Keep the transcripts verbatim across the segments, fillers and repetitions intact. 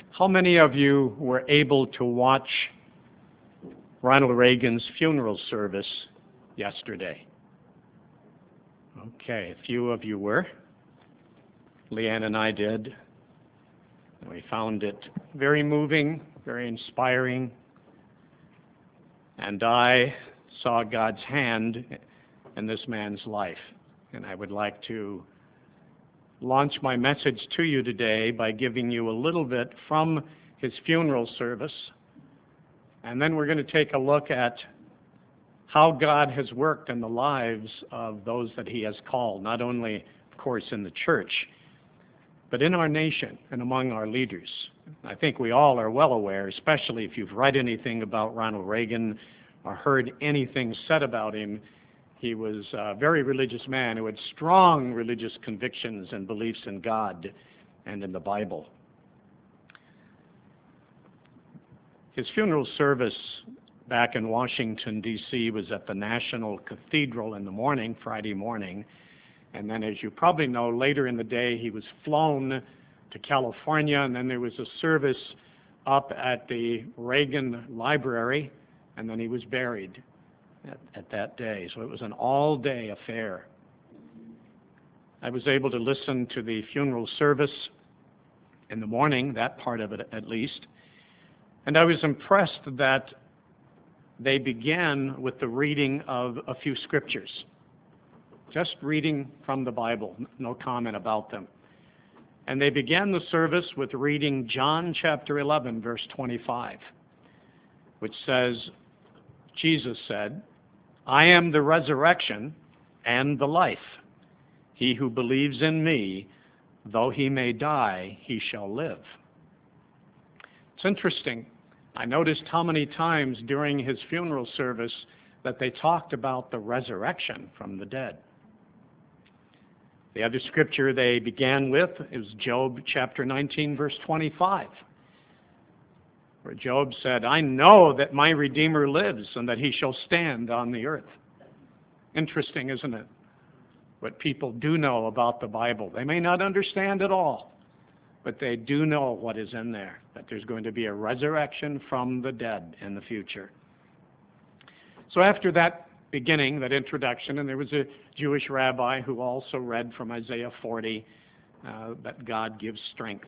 How many of you were able to watch Ronald Reagan's funeral service yesterday? Okay, a few of you were. Leanne and I did. We found it very moving, very inspiring, and I saw God's hand in this man's life. And I would like to launch my message to you today by giving you a little bit from his funeral service, and then we're going to take a look at how God has worked in the lives of those that he has called, not only, of course, in the church, but in our nation and among our leaders. I think we all are well aware, especially if you've read anything about Ronald Reagan or heard anything said about him. He was a very religious man who had strong religious convictions and beliefs in God and in the Bible. His funeral service back in Washington, D C was at the National Cathedral in the morning, Friday morning. And then, as you probably know, later in the day he was flown to California, and then there was a service up at the Reagan Library, and then he was buried At, at that day. So it was an all-day affair. I was able to listen to the funeral service in the morning, that part of it at least, and I was impressed that they began with the reading of a few scriptures, just reading from the Bible, no comment about them. And they began the service with reading John chapter eleven, verse twenty-five, which says, Jesus said, I am the resurrection and the life. He who believes in me, though he may die, he shall live. It's interesting. I noticed how many times during his funeral service that they talked about the resurrection from the dead. The other scripture they began with is Job chapter nineteen, verse twenty-five. Where Job said, I know that my Redeemer lives and that he shall stand on the earth. Interesting, isn't it? What people do know about the Bible. They may not understand it all, but they do know what is in there, that there's going to be a resurrection from the dead in the future. So after that beginning, that introduction, and there was a Jewish rabbi who also read from Isaiah forty, uh, that God gives strength.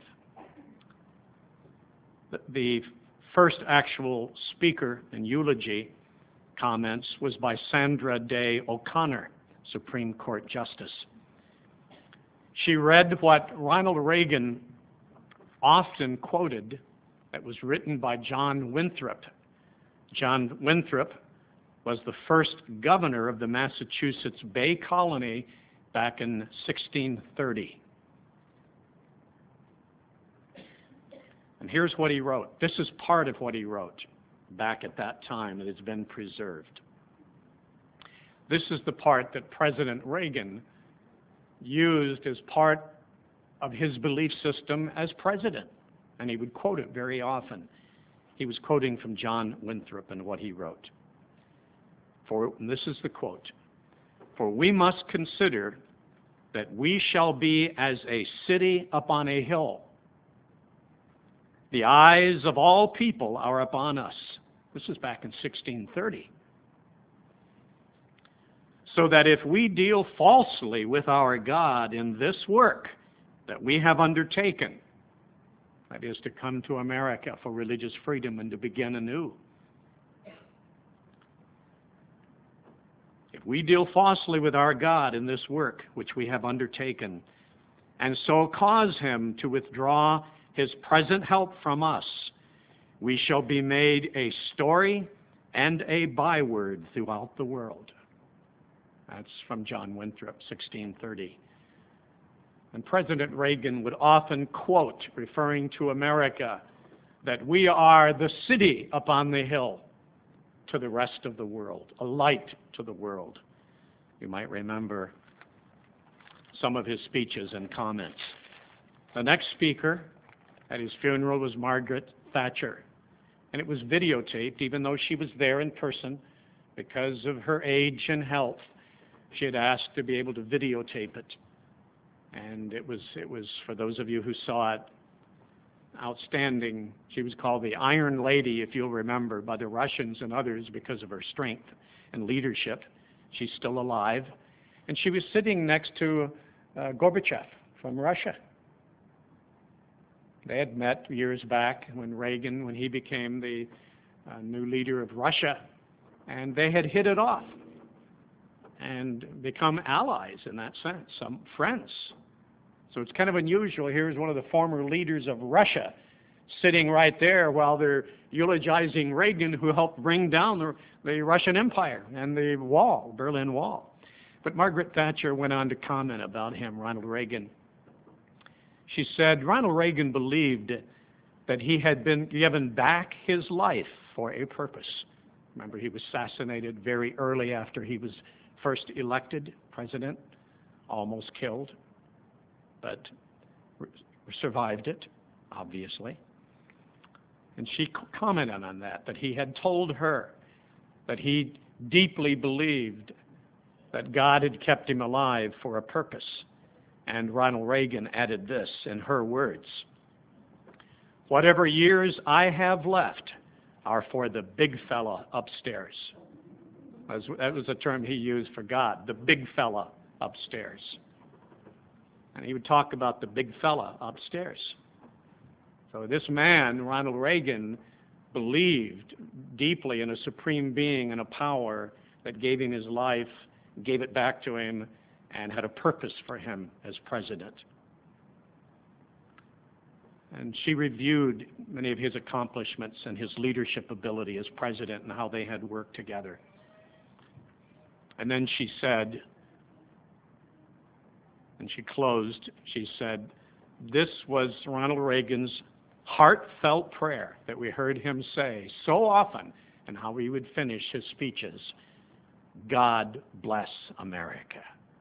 The, the first actual speaker in eulogy comments was by Sandra Day O'Connor, Supreme Court Justice. She read what Ronald Reagan often quoted that was written by John Winthrop. John Winthrop was the first governor of the Massachusetts Bay Colony back in sixteen thirty. And here's what he wrote. This is part of what he wrote back at that time that has been preserved. This is the part that President Reagan used as part of his belief system as president, and he would quote it very often. He was quoting from John Winthrop and what he wrote. For, and this is the quote, for we must consider that we shall be as a city upon a hill. The eyes of all people are upon us. This is back in sixteen thirty. So that if we deal falsely with our God in this work that we have undertaken, that is to come to America for religious freedom and to begin anew, if we deal falsely with our God in this work which we have undertaken, and so cause him to withdraw his present help from us, we shall be made a story and a byword throughout the world. That's from John Winthrop, sixteen thirty. And President Reagan would often quote, referring to America, that we are the city upon the hill to the rest of the world, a light to the world. You might remember some of his speeches and comments. The next speaker at his funeral was Margaret Thatcher, and it was videotaped, even though she was there in person. Because of her age and health, she had asked to be able to videotape it. And it was, it was, for those of you who saw it, outstanding. She was called the Iron Lady, if you'll remember, by the Russians and others because of her strength and leadership. She's still alive. And she was sitting next to uh, Gorbachev from Russia. They had met years back when Reagan, when he became the uh, new leader of Russia, and they had hit it off and become allies in that sense, some friends. So it's kind of unusual. Here's one of the former leaders of Russia sitting right there while they're eulogizing Reagan, who helped bring down the, the Russian Empire and the wall, Berlin Wall. But Margaret Thatcher went on to comment about him, Ronald Reagan. She said, Ronald Reagan believed that he had been given back his life for a purpose. Remember, he was assassinated very early after he was first elected president, almost killed, but survived it, obviously. And she commented on that, that he had told her that he deeply believed that God had kept him alive for a purpose. And Ronald Reagan added this in her words, whatever years I have left are for the big fella upstairs. That was a term he used for God, the big fella upstairs. And he would talk about the big fella upstairs. So this man, Ronald Reagan, believed deeply in a supreme being and a power that gave him his life, gave it back to him, and had a purpose for him as president. And she reviewed many of his accomplishments and his leadership ability as president and how they had worked together. And then she said, and she closed, she said, this was Ronald Reagan's heartfelt prayer that we heard him say so often, and how he would finish his speeches, God bless America.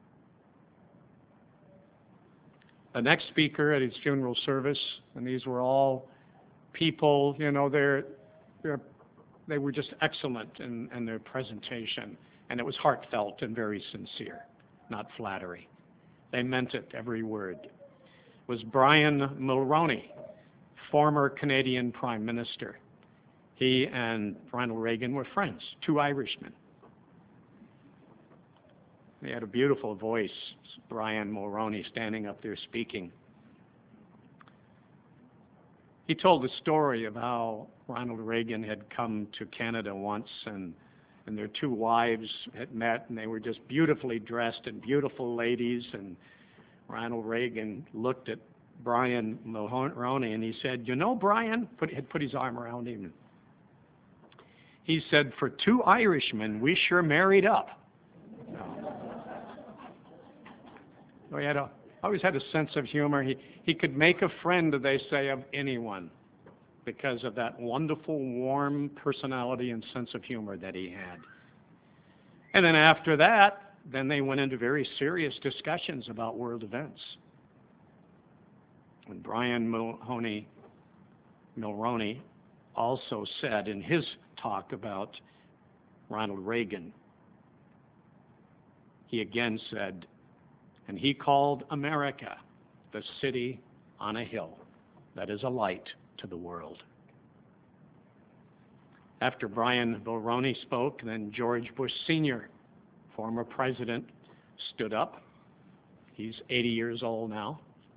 The next speaker at his funeral service, and these were all people, you know, they're, they're, they were just excellent in, in their presentation, and it was heartfelt and very sincere, not flattery. They meant it, every word. It was Brian Mulroney, former Canadian Prime Minister. He and Ronald Reagan were friends, two Irishmen. He had a beautiful voice, Brian Mulroney, standing up there speaking. He told the story of how Ronald Reagan had come to Canada once, and, and their two wives had met, and they were just beautifully dressed and beautiful ladies, and Ronald Reagan looked at Brian Mulroney and he said, you know, Brian, put, had put his arm around him. He said, for two Irishmen, we sure married up. So he had a, always had a sense of humor. He, he could make a friend, they say, of anyone because of that wonderful, warm personality and sense of humor that he had. And then after that, then they went into very serious discussions about world events. And Brian Mulroney, Mulroney also said in his talk about Ronald Reagan, he again said, and he called America the city on a hill that is a light to the world. After Brian Mulroney spoke, then George Bush Senior, former president, stood up. He's eighty years old now.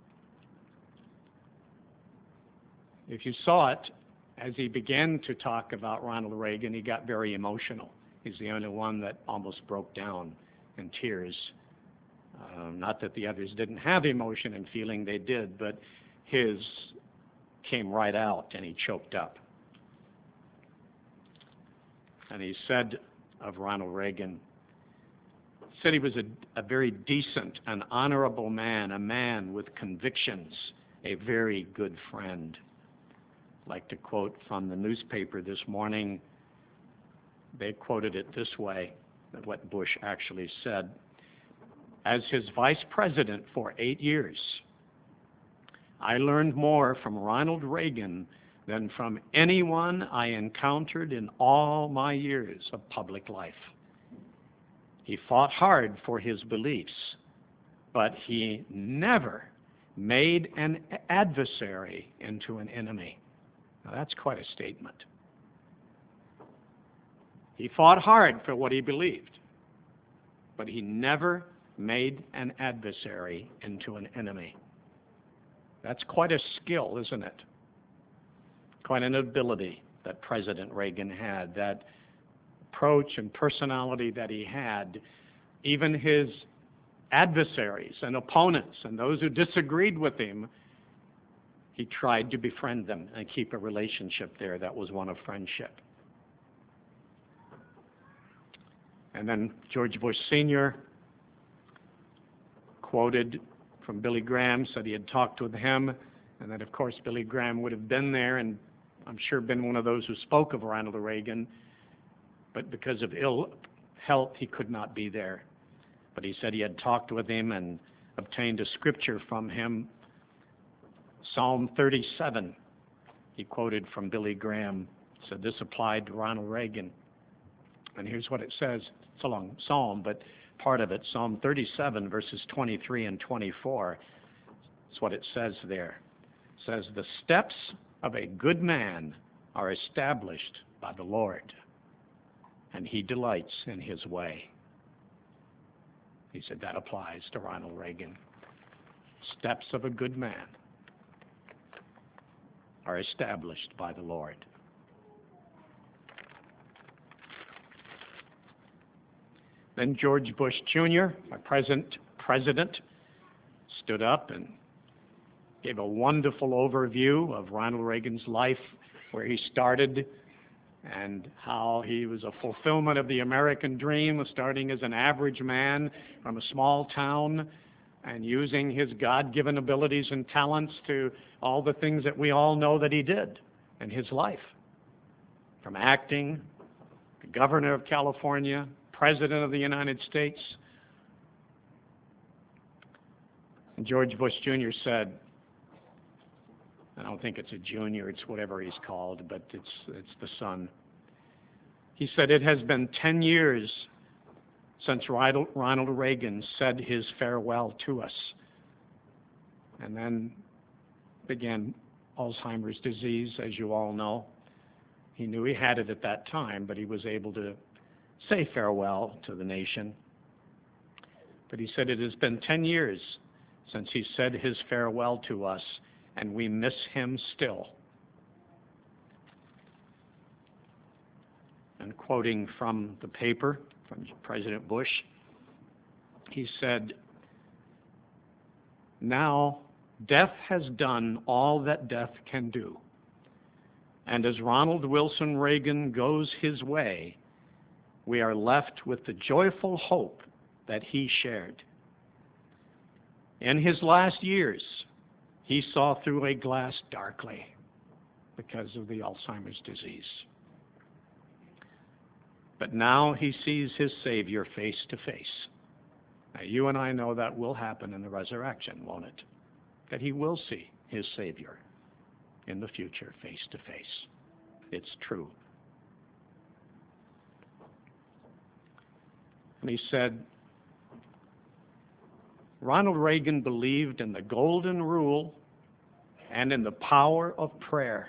If you saw it, as he began to talk about Ronald Reagan, he got very emotional. He's the only one that almost broke down in tears. Uh, not that the others didn't have emotion and feeling, they did, but his came right out and he choked up. And he said of Ronald Reagan, said he was a, a very decent and honorable man, a man with convictions, a very good friend. I'd like to quote from the newspaper this morning. They quoted it this way, that what Bush actually said. As his vice president for eight years, I learned more from Ronald Reagan than from anyone I encountered in all my years of public life. He fought hard for his beliefs, but he never made an adversary into an enemy. Now that's quite a statement. He fought hard for what he believed, but he never made an adversary into an enemy. That's quite a skill, isn't it? Quite an ability that President Reagan had, that approach and personality that he had. Even his adversaries and opponents and those who disagreed with him, he tried to befriend them and keep a relationship there that was one of friendship. And then George Bush Senior quoted from Billy Graham, said he had talked with him, and that of course Billy Graham would have been there and I'm sure been one of those who spoke of Ronald Reagan, but because of ill health he could not be there. But he said he had talked with him and obtained a scripture from him, Psalm thirty-seven. He quoted from Billy Graham, said this applied to Ronald Reagan. And here's what it says. It's a long psalm, but part of it, Psalm thirty-seven, verses twenty-three and twenty-four. That's what it says there. It says, the steps of a good man are established by the Lord, and he delights in his way. He said that applies to Ronald Reagan. Steps of a good man are established by the Lord. Then George Bush Junior, our present president, stood up and gave a wonderful overview of Ronald Reagan's life, where he started and how he was a fulfillment of the American dream of starting as an average man from a small town and using his God-given abilities and talents to all the things that we all know that he did in his life. From acting, the governor of California, President of the United States. And George Bush Junior said, I don't think it's a junior, it's whatever he's called, but it's, it's the son. He said, it has been ten years since Ronald Reagan said his farewell to us. And then began Alzheimer's disease, as you all know. He knew he had it at that time, but he was able to say farewell to the nation. But he said, it has been ten years since he said his farewell to us, and we miss him still. And quoting from the paper, from President Bush, he said, now death has done all that death can do. And as Ronald Wilson Reagan goes his way, we are left with the joyful hope that he shared. In his last years, he saw through a glass darkly because of the Alzheimer's disease. But now he sees his Savior face to face. Now you and I know that will happen in the resurrection, won't it? That he will see his Savior in the future face to face. It's true. And he said, Ronald Reagan believed in the golden rule and in the power of prayer.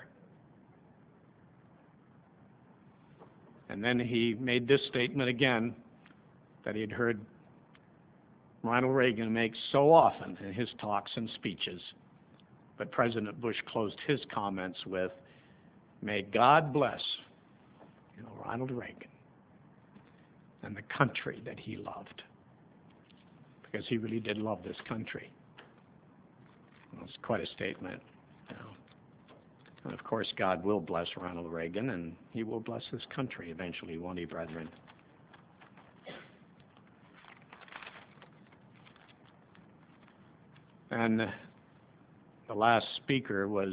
And then he made this statement again that he had heard Ronald Reagan make so often in his talks and speeches. But President Bush closed his comments with, may God bless, you know, Ronald Reagan and the country that he loved. Because he really did love this country. Well, it's quite a statement. You know. And of course, God will bless Ronald Reagan, and he will bless this country eventually, won't he, brethren? And the last speaker was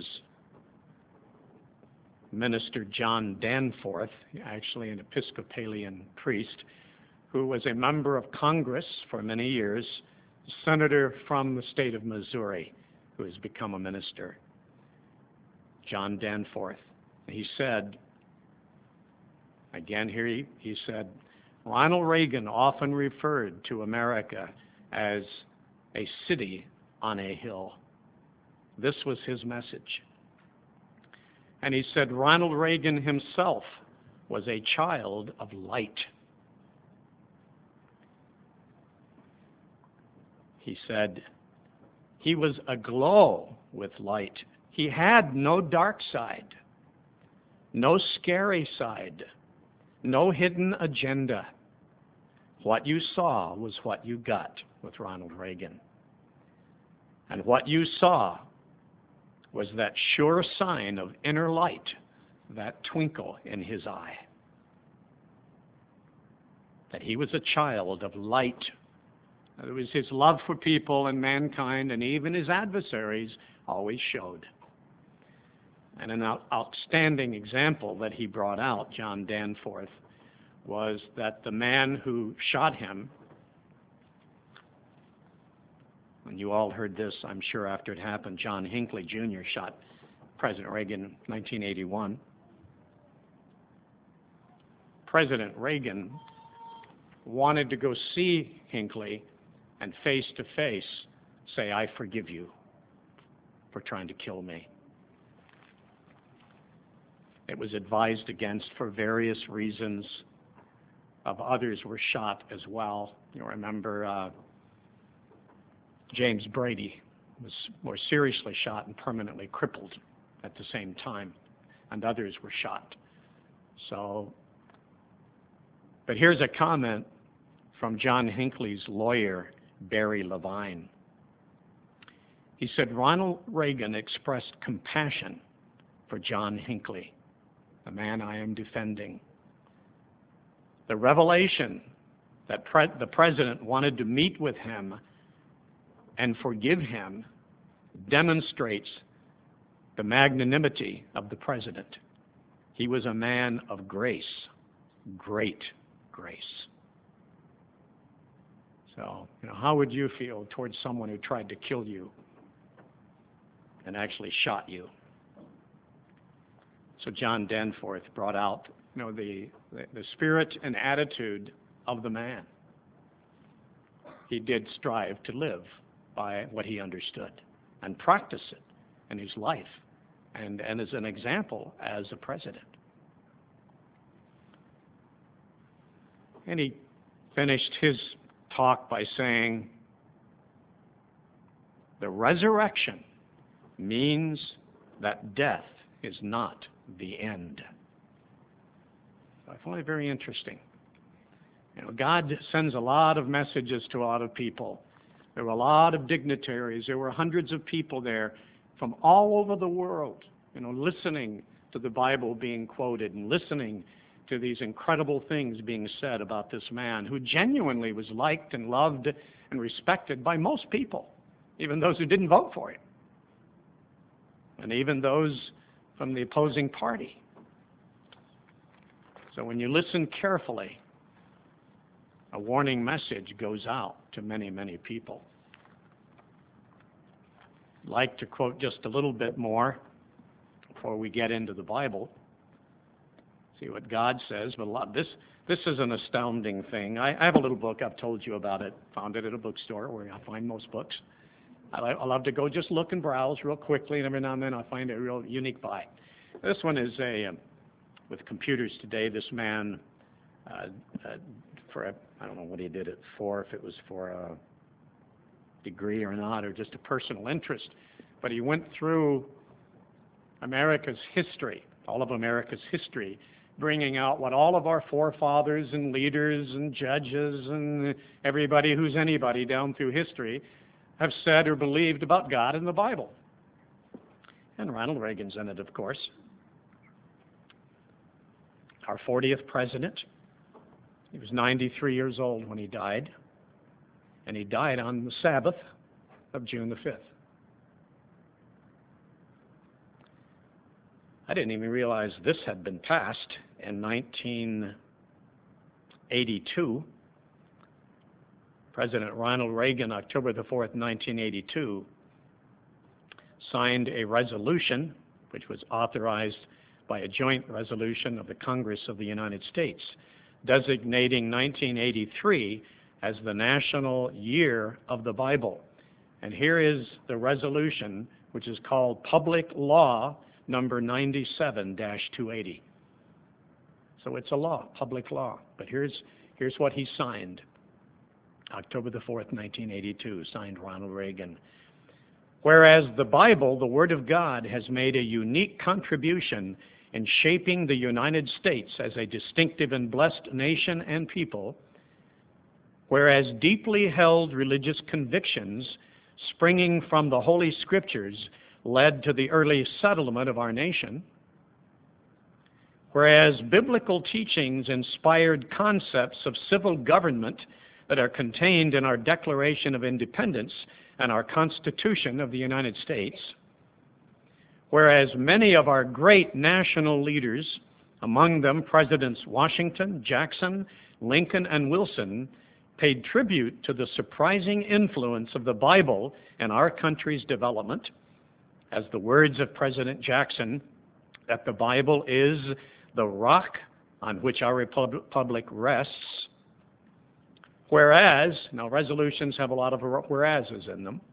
Minister John Danforth, actually an Episcopalian priest, who was a member of Congress for many years, a senator from the state of Missouri, who has become a minister. John Danforth. He said, again here he, he said, Ronald Reagan often referred to America as a city on a hill. This was his message. And he said Ronald Reagan himself was a child of light. He said he was aglow with light. He had no dark side, no scary side, no hidden agenda. What you saw was what you got with Ronald Reagan. And what you saw was that sure sign of inner light, that twinkle in his eye. That he was a child of light. It was his love for people and mankind and even his adversaries always showed. And an out- outstanding example that he brought out, John Danforth, was that the man who shot him, and you all heard this, I'm sure, after it happened, John Hinckley Junior shot President Reagan in nineteen eighty-one. President Reagan wanted to go see Hinckley and face to face say, I forgive you for trying to kill me. It was advised against for various reasons. Of others were shot as well. You remember uh, James Brady was more seriously shot and permanently crippled at the same time, and others were shot. So, but here's a comment from John Hinckley's lawyer, Barry Levine. He said, Ronald Reagan expressed compassion for John Hinckley, the man I am defending. The revelation that pre- the president wanted to meet with him and forgive him demonstrates the magnanimity of the president. He was a man of grace, great grace. So, you know, how would you feel towards someone who tried to kill you and actually shot you? So John Danforth brought out, you know, the, the, the spirit and attitude of the man. He did strive to live by what he understood and practice it in his life and, and as an example as a president. And he finished his talk by saying, the resurrection means that death is not the end. I find it very interesting. You know, God sends a lot of messages to a lot of people. There were a lot of dignitaries. There were hundreds of people there from all over the world, you know, listening to the Bible being quoted and listening to these incredible things being said about this man who genuinely was liked and loved and respected by most people, even those who didn't vote for him, and even those from the opposing party. So when you listen carefully, a warning message goes out to many, many people. I'd like to quote just a little bit more before we get into the Bible. See what God says. But a lot, this this is an astounding thing. I, I have a little book. I've told you about it. Found it at a bookstore where I find most books. I, I love to go just look and browse real quickly, and every now and then I find a real unique buy. This one is a um, with computers today. This man, uh, uh, for a, I don't know what he did it for, if it was for a degree or not, or just a personal interest, but he went through America's history, all of America's history, bringing out what all of our forefathers and leaders and judges and everybody who's anybody down through history have said or believed about God and the Bible. And Ronald Reagan's in it, of course. Our fortieth president. He was ninety-three years old when he died, and he died on the Sabbath of June the fifth. I didn't even realize this had been passed in nineteen eighty-two. President Ronald Reagan, October the fourth, nineteen eighty-two, signed a resolution which was authorized by a joint resolution of the Congress of the United States, designating nineteen eighty-three as the National Year of the Bible. And here is the resolution which is called Public Law number ninety-seven dash two eighty. So it's a law, public law. But here's, here's what he signed. October the fourth, nineteen eighty-two, signed Ronald Reagan. Whereas the Bible, the Word of God, has made a unique contribution in shaping the United States as a distinctive and blessed nation and people, whereas deeply held religious convictions springing from the Holy Scriptures led to the early settlement of our nation, whereas biblical teachings inspired concepts of civil government that are contained in our Declaration of Independence and our Constitution of the United States, whereas many of our great national leaders, among them Presidents Washington, Jackson, Lincoln, and Wilson, paid tribute to the surprising influence of the Bible in our country's development, as the words of President Jackson, that the Bible is the rock on which our republic rests. Whereas, now resolutions have a lot of whereases in them,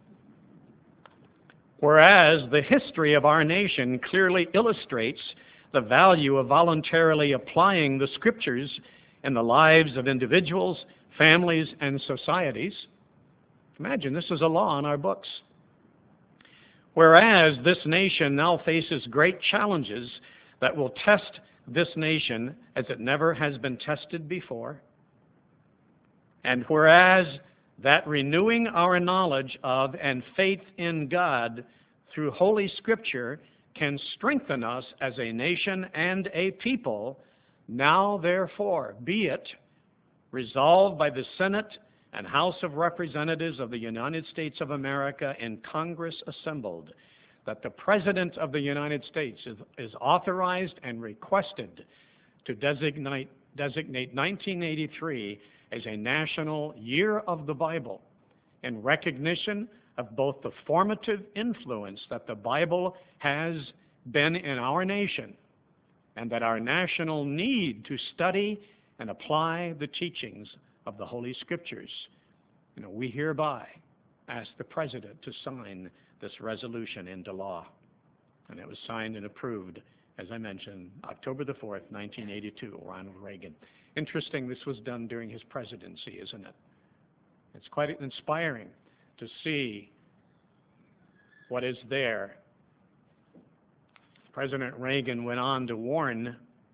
whereas the history of our nation clearly illustrates the value of voluntarily applying the Scriptures in the lives of individuals, families, and societies. Imagine, this is a law in our books. Whereas this nation now faces great challenges that will test this nation as it never has been tested before. And whereas that renewing our knowledge of and faith in God through Holy Scripture can strengthen us as a nation and a people, now therefore be it resolved by the Senate and House of Representatives of the United States of America in Congress assembled, that the President of the United States is, is authorized and requested to designate, designate nineteen eighty-three as a national year of the Bible in recognition of both the formative influence that the Bible has been in our nation and that our national need to study and apply the teachings of the Holy Scriptures. You know, we hereby ask the President to sign this resolution into law. And it was signed and approved, as I mentioned, October the fourth, nineteen eighty-two, Ronald Reagan. Interesting, this was done during his presidency, isn't it? It's quite inspiring to see what is there. President Reagan went on to warn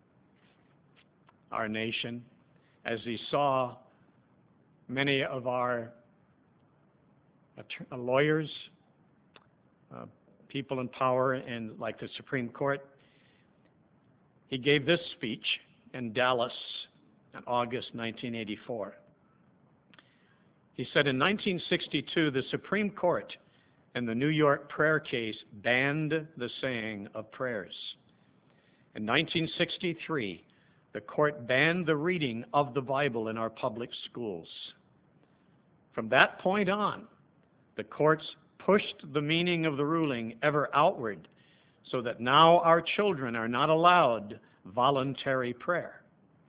our nation as he saw many of our lawyers, uh, people in power in like the Supreme Court. He gave this speech in Dallas in August nineteen eighty-four. He said, in nineteen sixty-two, the Supreme Court in the New York prayer case banned the saying of prayers. In nineteen sixty-three, the court banned the reading of the Bible in our public schools. From that point on, the courts pushed the meaning of the ruling ever outward, so that now our children are not allowed voluntary prayer.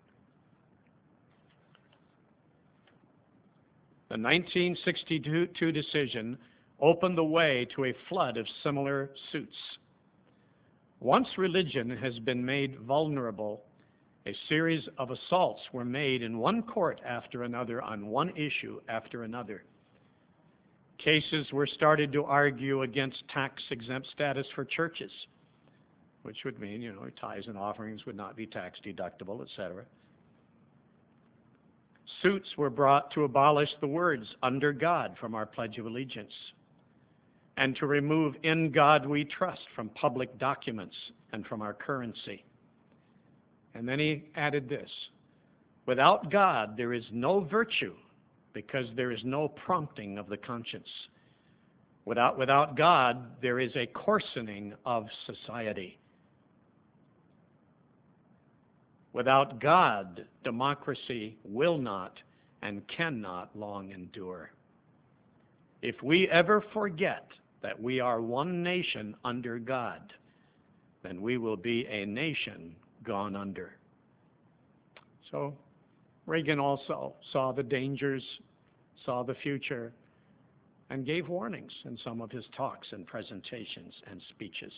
The nineteen sixty-two decision opened the way to a flood of similar suits. Once religion has been made vulnerable, a series of assaults were made in one court after another on one issue after another. Cases were started to argue against tax-exempt status for churches, which would mean, you know, tithes and offerings would not be tax deductible, et cetera. Suits were brought to abolish the words "under God" from our Pledge of Allegiance and to remove "in God we trust" from public documents and from our currency. And then he added this: without God there is no virtue, because there is no prompting of the conscience. Without, without God there is a coarsening of society. Without God, democracy will not and cannot long endure. If we ever forget that we are one nation under God, then we will be a nation gone under. So Reagan also saw the dangers, saw the future, and gave warnings in some of his talks and presentations and speeches.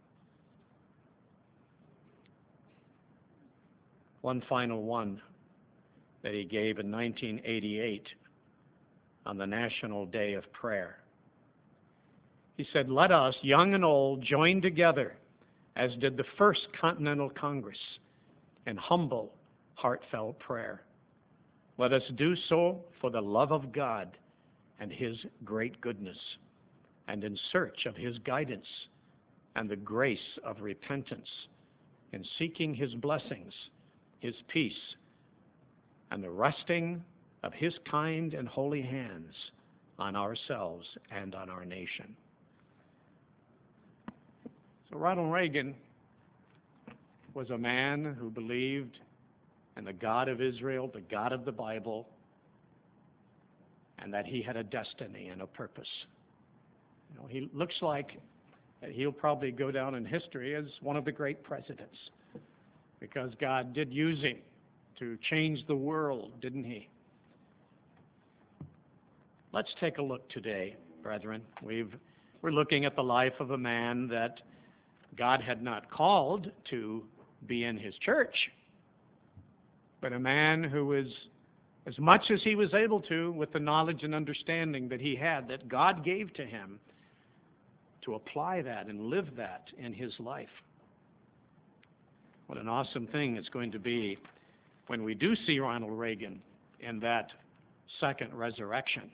One final one that he gave in nineteen eighty-eight on the National Day of Prayer. He said, "Let us, young and old, join together, as did the First Continental Congress, in humble, heartfelt prayer. Let us do so for the love of God and His great goodness, and in search of His guidance and the grace of repentance, in seeking His blessings, His peace, and the resting of His kind and holy hands on ourselves and on our nation." So Ronald Reagan was a man who believed in the God of Israel, the God of the Bible, and that he had a destiny and a purpose. You know, he looks like that he'll probably go down in history as one of the great presidents, because God did use him to change the world, didn't he? Let's take a look today, brethren. We've, we're looking at the life of a man that God had not called to be in His church, but a man who was, as much as he was able to, with the knowledge and understanding that he had, that God gave to him, to apply that and live that in his life. What an awesome thing it's going to be when we do see Ronald Reagan in that second resurrection.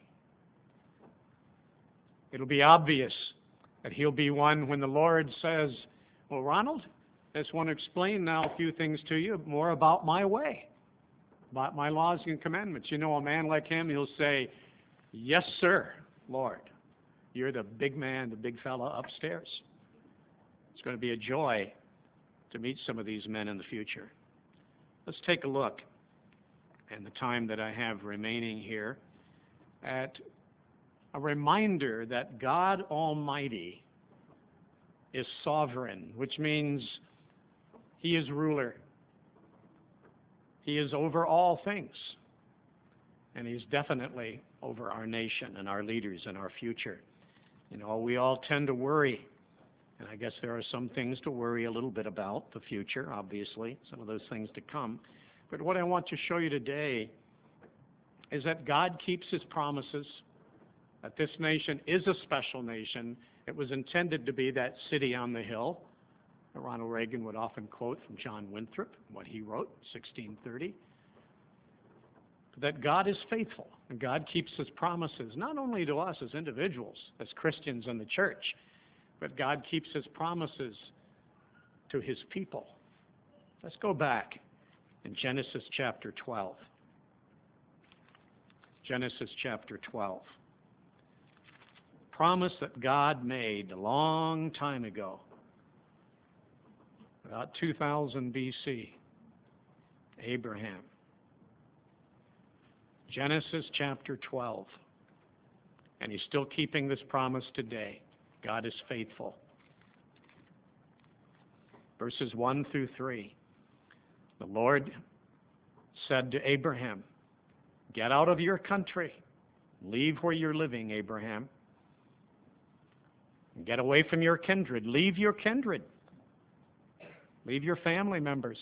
It'll be obvious that he'll be one when the Lord says, "Well, Ronald, I just want to explain now a few things to you more about my way, about my laws and commandments." You know, a man like him, he'll say, "Yes, sir, Lord. You're the big man, the big fella upstairs." It's going to be a joy to meet some of these men in the future. Let's take a look, in the time that I have remaining here, at a reminder that God Almighty is sovereign, which means He is ruler. He is over all things, and He's definitely over our nation and our leaders and our future. You know, we all tend to worry, and I guess there are some things to worry a little bit about, the future, obviously, some of those things to come. But what I want to show you today is that God keeps His promises, that this nation is a special nation. It was intended to be that city on the hill that Ronald Reagan would often quote from John Winthrop, what he wrote, sixteen thirty. That God is faithful, and God keeps His promises, not only to us as individuals, as Christians in the church, but God keeps His promises to His people. Let's go back in Genesis chapter twelve. Genesis chapter twelve. Promise that God made a long time ago, about two thousand B C, Abraham. Genesis chapter twelve. And He's still keeping this promise today. God is faithful. Verses one through three. The Lord said to Abraham, "Get out of your country. Leave where you're living, Abraham. Get away from your kindred. Leave your kindred. Leave your family members.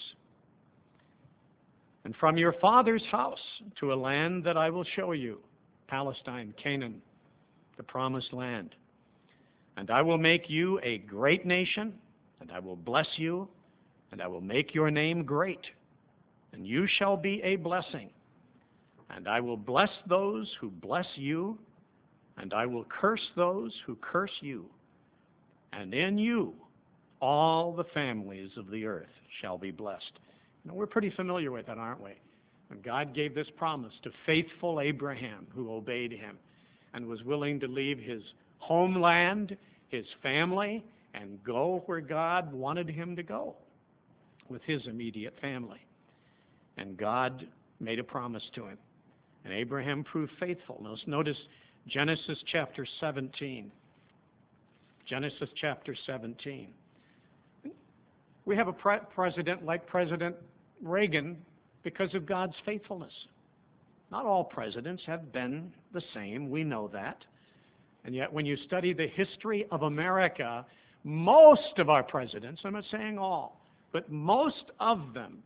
And from your father's house to a land that I will show you, Palestine, Canaan, the promised land. And I will make you a great nation, and I will bless you, and I will make your name great, and you shall be a blessing. And I will bless those who bless you, and I will curse those who curse you. And in you all the families of the earth shall be blessed." You know, we're pretty familiar with that, aren't we? And God gave this promise to faithful Abraham, who obeyed Him and was willing to leave his homeland, his family, and go where God wanted him to go with his immediate family. And God made a promise to him. And Abraham proved faithful. Now, notice Genesis chapter seventeen. Genesis chapter seventeen. We have a pre- president like President Reagan because of God's faithfulness. Not all presidents have been the same. We know that. And yet when you study the history of America, most of our presidents, I'm not saying all, but most of them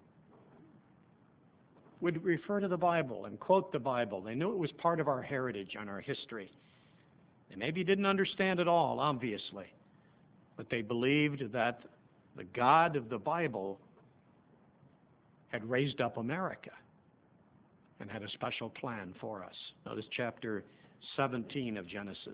would refer to the Bible and quote the Bible. They knew it was part of our heritage and our history. They maybe didn't understand it all, obviously, but they believed that the God of the Bible had raised up America and had a special plan for us. Notice chapter seventeen of Genesis,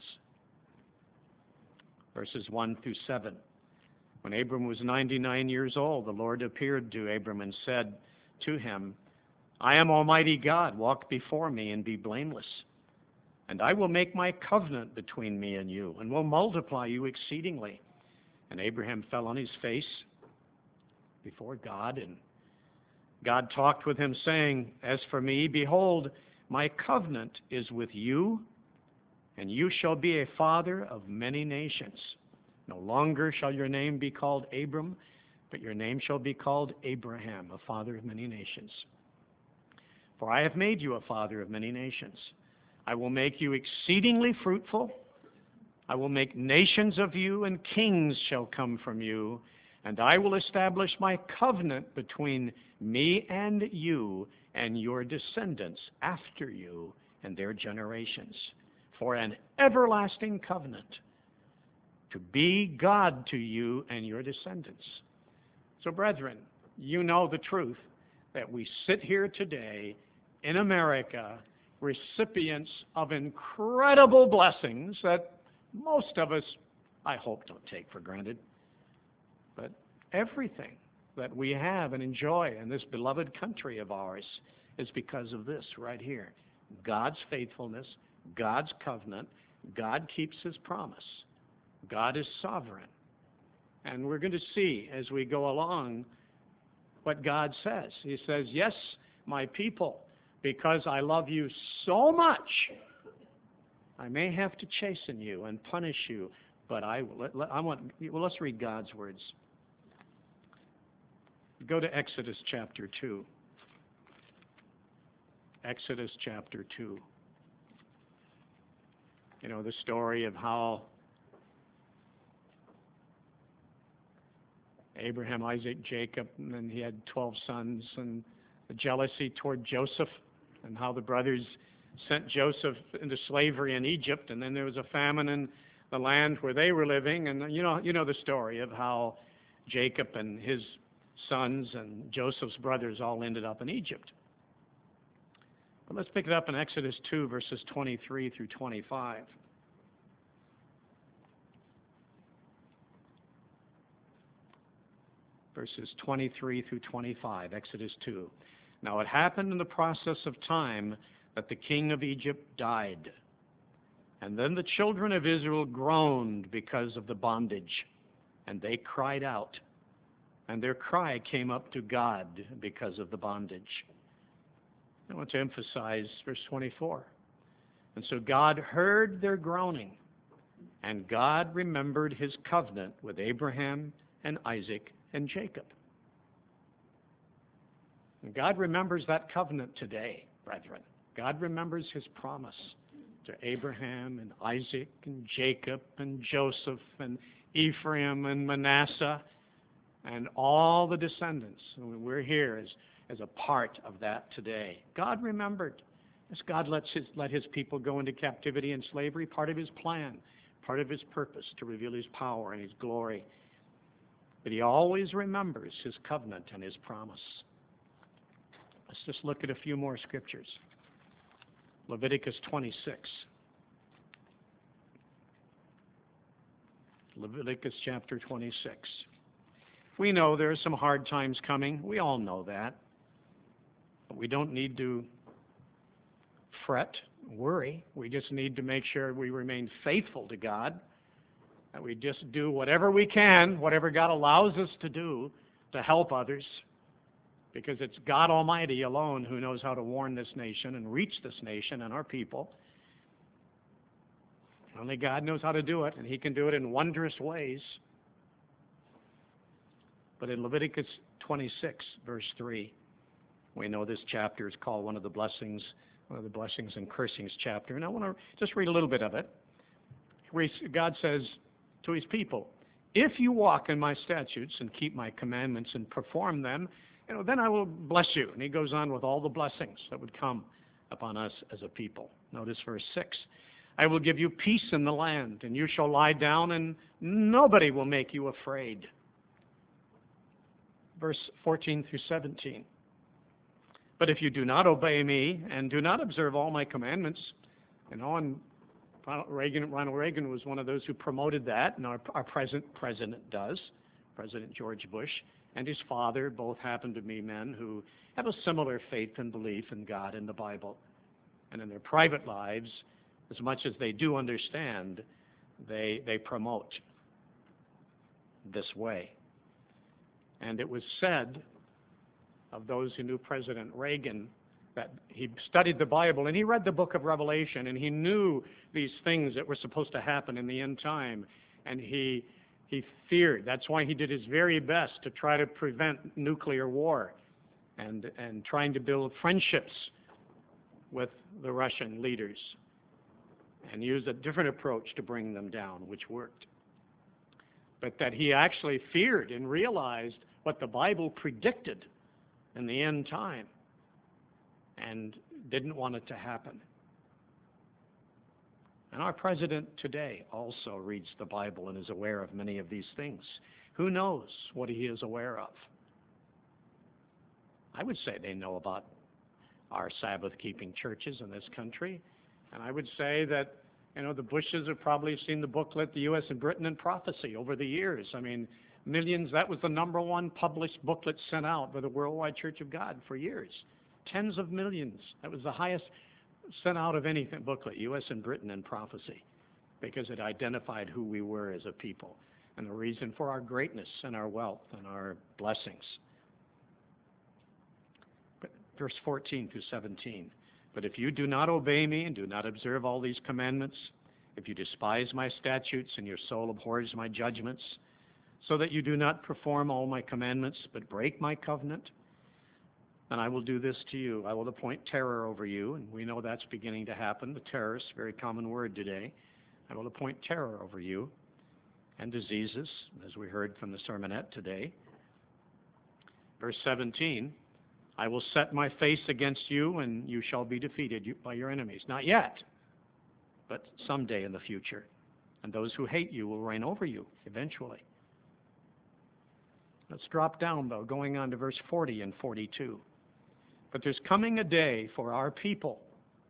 verses one through seven. When Abram was ninety-nine years old, the Lord appeared to Abram and said to him, I am Almighty God, walk before me and be blameless. And I will make my covenant between me and you, and will multiply you exceedingly. And Abraham fell on his face before God, and God talked with him, saying, As for me, behold, my covenant is with you, and you shall be a father of many nations. No longer shall your name be called Abram, but your name shall be called Abraham, a father of many nations. For I have made you a father of many nations. I will make you exceedingly fruitful. I will make nations of you, and kings shall come from you. And I will establish my covenant between me and you and your descendants after you and their generations, for an everlasting covenant, to be God to you and your descendants. So, brethren, you know the truth that we sit here today in America, recipients of incredible blessings that most of us, I hope, don't take for granted. But everything that we have and enjoy in this beloved country of ours is because of this right here. God's faithfulness, God's covenant, God keeps his promise. God is sovereign. And we're going to see as we go along what God says. He says, yes, my people, because I love you so much, I may have to chasten you and punish you, but I, I want, well, let's read God's words. Go to Exodus chapter two. Exodus chapter two. You know, the story of how Abraham, Isaac, Jacob, and then he had twelve sons, and the jealousy toward Joseph, and how the brothers sent Joseph into slavery in Egypt, and then there was a famine in the land where they were living, and you know, you know the story of how Jacob and his sons and Joseph's brothers all ended up in Egypt. But let's pick it up in Exodus two, verses twenty-three through twenty-five. Verses twenty-three through twenty-five, Exodus two. Now it happened in the process of time that the king of Egypt died. And then the children of Israel groaned because of the bondage, and they cried out. And their cry came up to God because of the bondage. I want to emphasize verse twenty-four. And so God heard their groaning, and God remembered his covenant with Abraham and Isaac and Jacob. And God remembers that covenant today, brethren. God remembers his promise to Abraham and Isaac and Jacob and Joseph and Ephraim and Manasseh and all the descendants. We're here as, as a part of that today. God remembered. As God lets his, let his people go into captivity and slavery, part of his plan, part of his purpose to reveal his power and his glory. But he always remembers his covenant and his promise. Let's just look at a few more scriptures. Leviticus twenty-six. Leviticus chapter twenty-six. We know there are some hard times coming. We all know that. But we don't need to fret, worry. We just need to make sure we remain faithful to God, that we just do whatever we can, whatever God allows us to do to help others, because it's God Almighty alone who knows how to warn this nation and reach this nation and our people. Only God knows how to do it, and he can do it in wondrous ways. But in Leviticus twenty-six, verse three, we know this chapter is called one of the blessings, one of the blessings and cursings chapter. And I want to just read a little bit of it. where he, God says to his people, if you walk in my statutes and keep my commandments and perform them, you know, then I will bless you. And he goes on with all the blessings that would come upon us as a people. Notice verse six. I will give you peace in the land, and you shall lie down, and nobody will make you afraid. Verse fourteen through seventeen. But if you do not obey me and do not observe all my commandments, and on Ronald Reagan, Ronald Reagan was one of those who promoted that, and our, our present president does, President George Bush, and his father both happen to be men who have a similar faith and belief in God and the Bible. And in their private lives, as much as they do understand, they, they promote this way. And it was said of those who knew President Reagan that he studied the Bible and he read the book of Revelation and he knew these things that were supposed to happen in the end time, and he he feared. That's why he did his very best to try to prevent nuclear war and and trying to build friendships with the Russian leaders and used a different approach to bring them down, which worked. But that he actually feared and realized what the Bible predicted in the end time and didn't want it to happen. And our president today also reads the Bible and is aware of many of these things. Who knows what he is aware of? I would say they know about our Sabbath-keeping churches in this country. And I would say that, you know, the Bushes have probably seen the booklet, The U S and Britain in Prophecy, over the years. I mean, millions, that was the number one published booklet sent out by the Worldwide Church of God for years. Tens of millions. That was the highest sent out of anything booklet, U S and Britain in Prophecy, because it identified who we were as a people and the reason for our greatness and our wealth and our blessings. But verse fourteen through seventeen. But if you do not obey me and do not observe all these commandments, if you despise my statutes and your soul abhors my judgments, so that you do not perform all my commandments but break my covenant, and I will do this to you. I will appoint terror over you, and we know that's beginning to happen. The terrorist, very common word today. I will appoint terror over you and diseases, as we heard from the sermonette today. Verse seventeen, I will set my face against you, and you shall be defeated by your enemies. Not yet, but someday in the future. And those who hate you will reign over you eventually. Let's drop down, though, going on to verse forty and forty-two. But there's coming a day for our people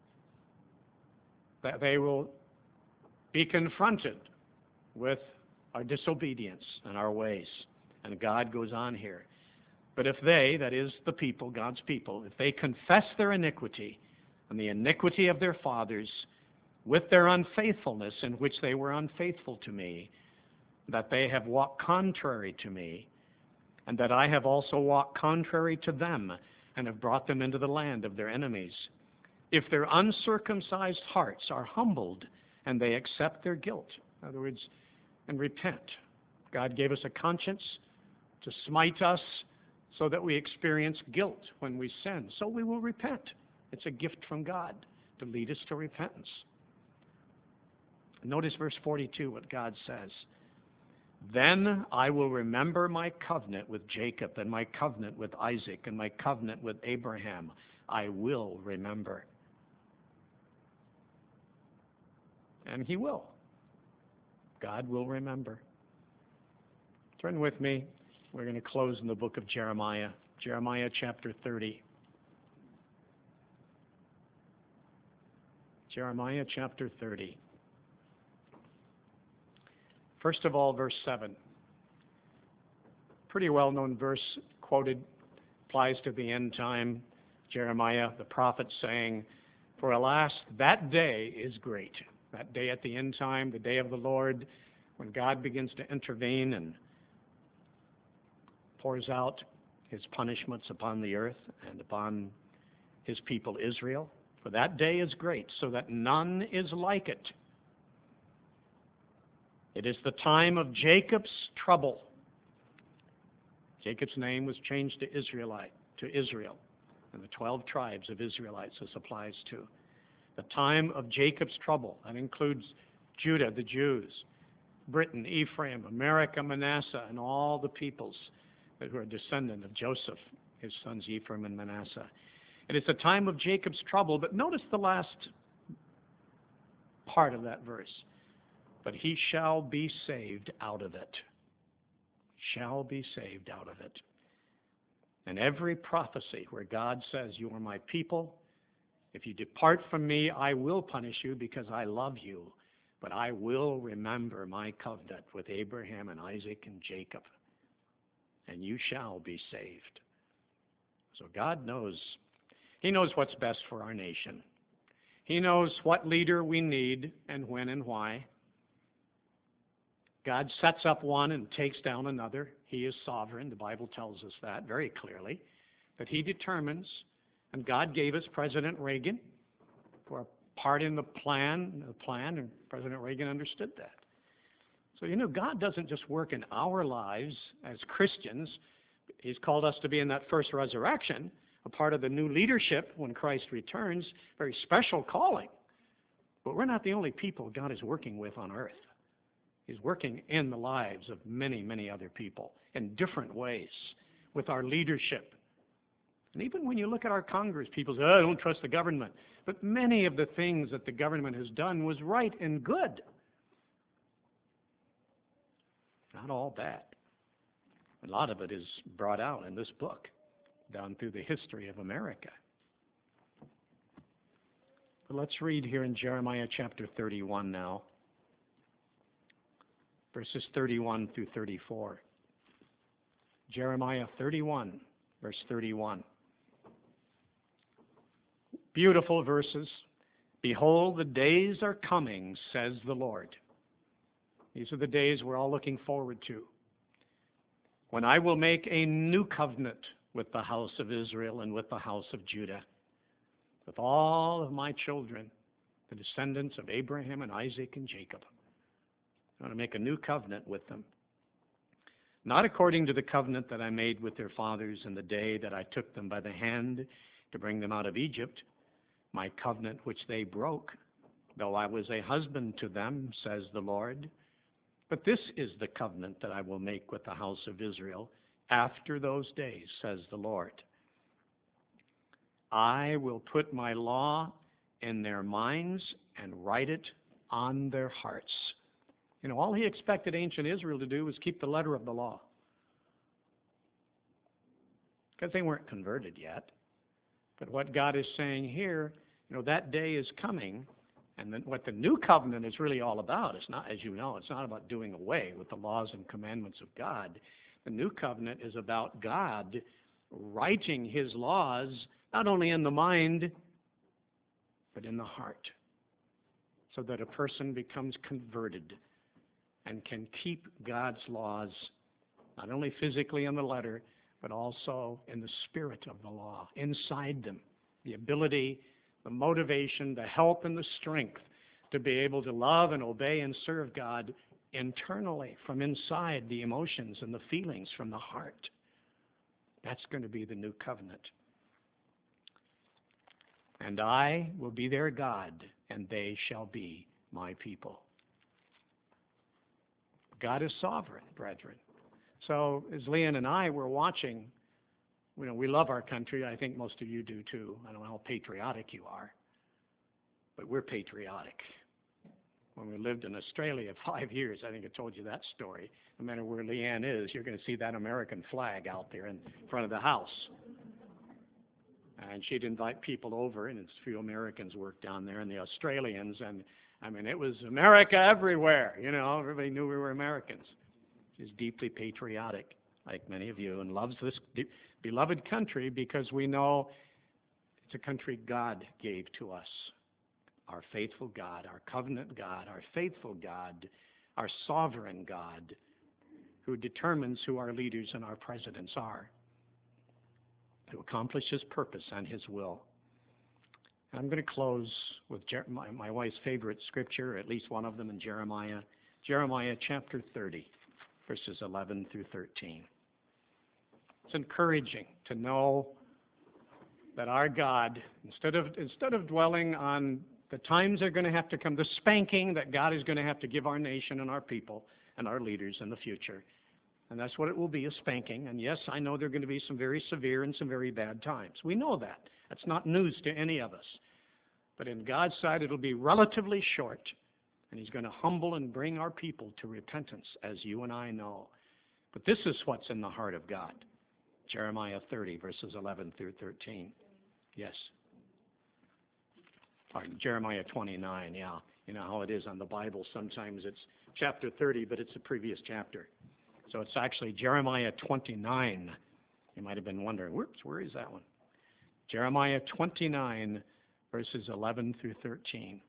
that they will be confronted with our disobedience and our ways. And God goes on here. But if they, that is the people, God's people, if they confess their iniquity and the iniquity of their fathers with their unfaithfulness in which they were unfaithful to me, that they have walked contrary to me, and that I have also walked contrary to them, and have brought them into the land of their enemies. If their uncircumcised hearts are humbled, and they accept their guilt, in other words, and repent. God gave us a conscience to smite us so that we experience guilt when we sin. So we will repent. It's a gift from God to lead us to repentance. Notice verse forty-two, what God says. Then I will remember my covenant with Jacob and my covenant with Isaac and my covenant with Abraham. I will remember. And he will. God will remember. Turn with me. We're going to close in the book of Jeremiah. Jeremiah chapter thirty. Jeremiah chapter thirty. First of all, verse seven. Pretty well-known verse, quoted, applies to the end time. Jeremiah, the prophet, saying, for alas, that day is great. That day at the end time, the day of the Lord, when God begins to intervene and pours out his punishments upon the earth and upon his people Israel. For that day is great, so that none is like it. It is the time of Jacob's trouble. Jacob's name was changed to Israelite, to Israel, and the twelve tribes of Israelites this applies to. The time of Jacob's trouble. That includes Judah, the Jews, Britain, Ephraim, America, Manasseh, and all the peoples who are descendant of Joseph, his sons Ephraim and Manasseh. And it's a time of Jacob's trouble, but notice the last part of that verse. But he shall be saved out of it. Shall be saved out of it. And every prophecy where God says, you are my people, if you depart from me, I will punish you because I love you, but I will remember my covenant with Abraham and Isaac and Jacob, and you shall be saved. So God knows. He knows what's best for our nation. He knows what leader we need and when and why. God sets up one and takes down another. He is sovereign. The Bible tells us that very clearly, that he determines. And God gave us President Reagan for a part in the plan, the plan, and President Reagan understood that. So, you know, God doesn't just work in our lives as Christians. He's called us to be in that first resurrection, a part of the new leadership when Christ returns, very special calling. But we're not the only people God is working with on earth. He's working in the lives of many, many other people in different ways with our leadership. And even when you look at our Congress, people say, oh, I don't trust the government. But many of the things that the government has done was right and good. Not all bad. A lot of it is brought out in this book, down through the history of America. But let's read here in Jeremiah chapter thirty-one now, verses thirty-one through thirty-four. Jeremiah thirty-one, verse thirty-one. Beautiful verses. Behold, the days are coming, says the Lord. These are the days we're all looking forward to, when I will make a new covenant with the house of Israel and with the house of Judah, with all of my children, the descendants of Abraham and Isaac and Jacob. I want to make a new covenant with them, not according to the covenant that I made with their fathers in the day that I took them by the hand to bring them out of Egypt, my covenant which they broke, though I was a husband to them, says the Lord. But this is the covenant that I will make with the house of Israel after those days, says the Lord. I will put my law in their minds and write it on their hearts. You know, all he expected ancient Israel to do was keep the letter of the law, because they weren't converted yet. But what God is saying here, you know, that day is coming. And then what the new covenant is really all about, it's not, as you know, it's not about doing away with the laws and commandments of God. The new covenant is about God writing his laws not only in the mind, but in the heart, so that a person becomes converted and can keep God's laws not only physically in the letter, but also in the spirit of the law, inside them, the ability, the motivation, the help, and the strength to be able to love and obey and serve God internally, from inside, the emotions and the feelings from the heart. That's going to be the new covenant. And I will be their God, and they shall be my people. God is sovereign, brethren. So as Leanne and I were watching, you know, we love our country. I think most of you do too. I don't know how patriotic you are, but we're patriotic. When we lived in Australia five years, I think I told you that story. No matter where Leanne is, you're going to see that American flag out there in front of the house. And she'd invite people over, and a few Americans worked down there, and the Australians, and I mean, it was America everywhere. You know, everybody knew we were Americans. She's deeply patriotic, like many of you, and loves this beloved country because we know it's a country God gave to us. Our faithful God, our covenant God, our faithful God, our sovereign God, who determines who our leaders and our presidents are, to accomplish his purpose and his will. And I'm going to close with Jer- my, my wife's favorite scripture, at least one of them in Jeremiah, Jeremiah chapter thirty, verses eleven through thirteen. It's encouraging to know that our God, instead of instead of dwelling on The times are going to have to come, the spanking that God is going to have to give our nation and our people and our leaders in the future. And that's what it will be, a spanking. And yes, I know there are going to be some very severe and some very bad times. We know that. That's not news to any of us. But in God's sight, it'll be relatively short. And he's going to humble and bring our people to repentance, as you and I know. But this is what's in the heart of God. Jeremiah thirty, verses eleven through thirteen. Yes. Or Jeremiah twenty-nine, yeah. You know how it is on the Bible. Sometimes it's chapter thirty, but it's a previous chapter. So it's actually Jeremiah twenty-nine. You might have been wondering, whoops, where is that one? Jeremiah twenty-nine, verses eleven through thirteen.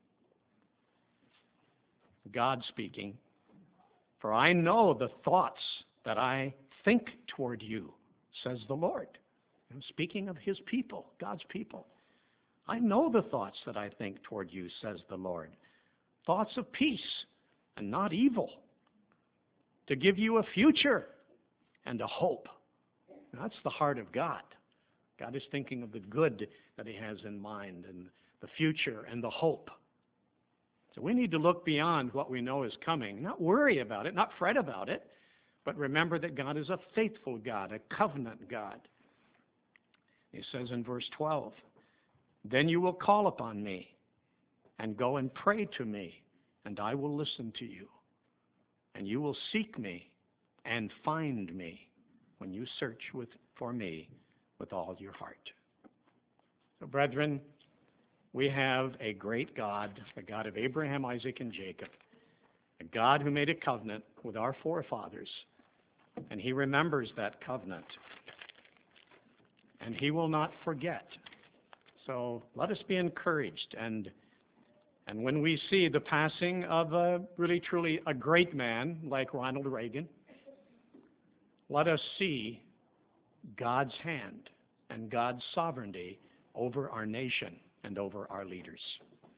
God speaking, "For I know the thoughts that I think toward you, says the Lord." I'm speaking of his people, God's people. "I know the thoughts that I think toward you, says the Lord. Thoughts of peace and not evil, to give you a future and a hope." Now, that's the heart of God. God is thinking of the good that he has in mind and the future and the hope. So we need to look beyond what we know is coming, not worry about it, not fret about it, but remember that God is a faithful God, a covenant God. He says in verse twelve, "Then you will call upon me and go and pray to me, and I will listen to you. And you will seek me and find me when you search with, for me with all your heart." So, brethren, we have a great God, the God of Abraham, Isaac, and Jacob, a God who made a covenant with our forefathers, and he remembers that covenant, and he will not forget. So let us be encouraged, and and when we see the passing of a really truly a great man like Ronald Reagan, let us see God's hand and God's sovereignty over our nation and over our leaders.